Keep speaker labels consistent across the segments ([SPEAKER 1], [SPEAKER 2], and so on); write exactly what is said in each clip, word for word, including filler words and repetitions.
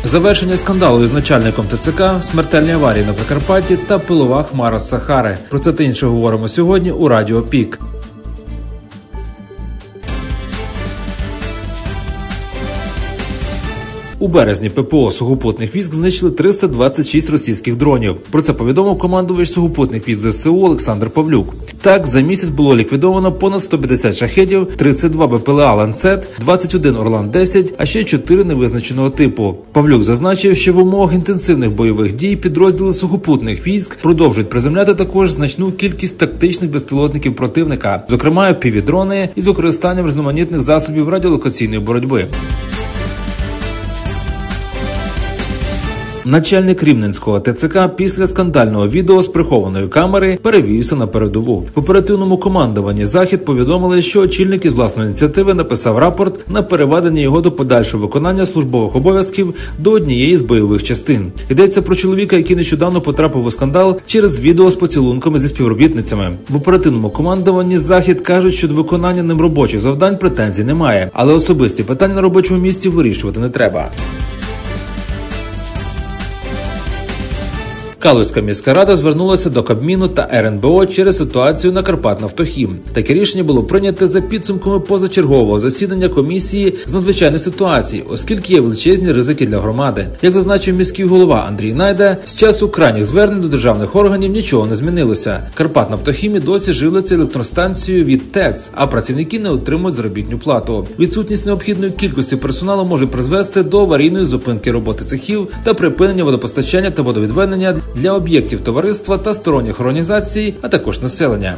[SPEAKER 1] Завершення скандалу із начальником ТЦК, смертельні аварії на Прикарпатті та пилова хмара з Сахари. Про це та інше говоримо сьогодні у Радіо Пік. У березні ППО сухопутних військ знищили триста двадцять шість російських дронів. Про це повідомив командувач сухопутних військ ЗСУ Олександр Павлюк. Так, за місяць було ліквідовано понад сто п'ятдесят шахедів, тридцять два БПЛА «Ланцет», двадцять один Орлан десять, а ще чотири невизначеного типу. Павлюк зазначив, що в умовах інтенсивних бойових дій підрозділи сухопутних військ продовжують приземляти також значну кількість тактичних безпілотників противника, зокрема еф пі ві-дрони із використанням різноманітних засобів радіолокаційної боротьби. Начальник Рівненського ТЦК після скандального відео з прихованої камери перевівся на передову. В оперативному командуванні «Захід» повідомили, що очільник із власної ініціативи написав рапорт на переведення його до подальшого виконання службових обов'язків до однієї з бойових частин. Йдеться про чоловіка, який нещодавно потрапив у скандал через відео з поцілунками зі співробітницями. В оперативному командуванні «Захід» кажуть, що до виконання ним робочих завдань претензій немає, але особисті питання на робочому місці вирішувати не треба. Калузька міська рада звернулася до Кабміну та ер ен бе о через ситуацію на «Карпатнафтохім». Таке рішення було прийнято за підсумками позачергового засідання комісії з надзвичайних ситуацій, оскільки є величезні ризики для громади. Як зазначив міський голова Андрій Найда, з часу крайніх звернень до державних органів нічого не змінилося. «Карпатнафтохім» і досі живляться електростанцією від ТЕЦ, а працівники не отримують заробітну плату. Відсутність необхідної кількості персоналу може призвести до аварійної зупинки роботи цехів та припинення водопостачання та водовідведення для об'єктів товариства та сторонніх організацій, а також населення.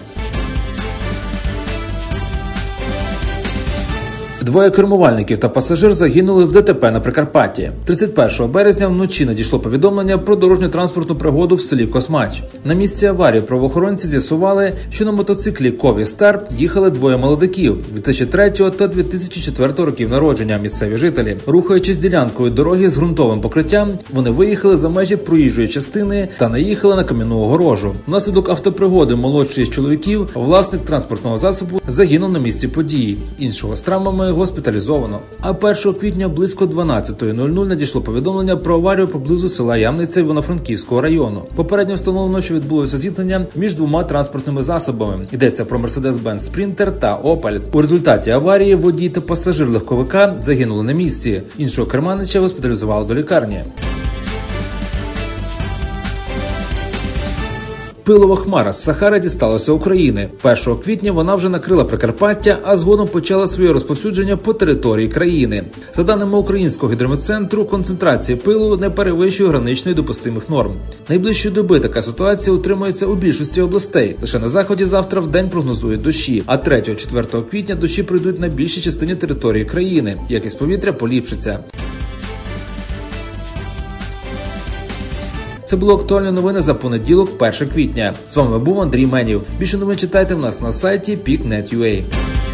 [SPEAKER 1] Двоє кермувальників та пасажир загинули в ДТП на Прикарпатті. тридцять першого березня вночі надійшло повідомлення про дорожньо-транспортну пригоду в селі Космач. На місці аварії правоохоронці з'ясували, що на мотоциклі Кові Стар їхали двоє молодиків дві тисячі третього та дві тисячі четвертого років народження, місцеві жителі. Рухаючись ділянкою дороги з ґрунтовим покриттям, вони виїхали за межі проїжджої частини та наїхали на кам'яну огорожу. Внаслідок автопригоди молодший з чоловіків, власник транспортного засобу, загинув на місці події. Іншого з травмами госпіталізовано. А першого квітня близько дванадцятої нуль нуль надійшло повідомлення про аварію поблизу села Ямниця Івано-Франківського району. Попередньо встановлено, що відбулося зіткнення між двома транспортними засобами. Йдеться про Мерседес-Бенц Спрінтер та Опель. У результаті аварії водій та пасажир легковика загинули на місці. Іншого керманича госпіталізували до лікарні. Пилова хмара з Сахари дісталася України. першого квітня вона вже накрила Прикарпаття, а згодом почала своє розповсюдження по території країни. За даними Українського гідрометцентру, концентрація пилу не перевищує граничної допустимих норм. Найближчої доби така ситуація утримується у більшості областей. Лише на заході завтра вдень прогнозують дощі, а третього-четвертого квітня дощі пройдуть на більшій частині території країни. Якість повітря поліпшиться. Це були актуальні новини за понеділок, першого квітня. З вами був Андрій Менів. Більше новин читайте в нас на сайті пік крапка нет крапка ю а.